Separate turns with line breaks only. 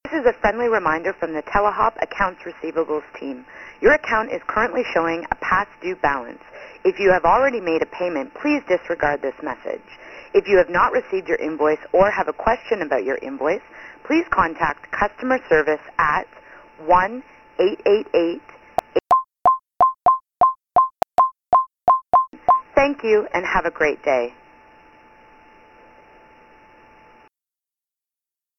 This is a friendly reminder from the Telehop Accounts Receivables team. Your account is currently showing a past due balance. If you have already made a payment, please disregard this message. If you have not received your invoice or have a question about your invoice, please contact customer service at 1-888. Thank you and have a great day.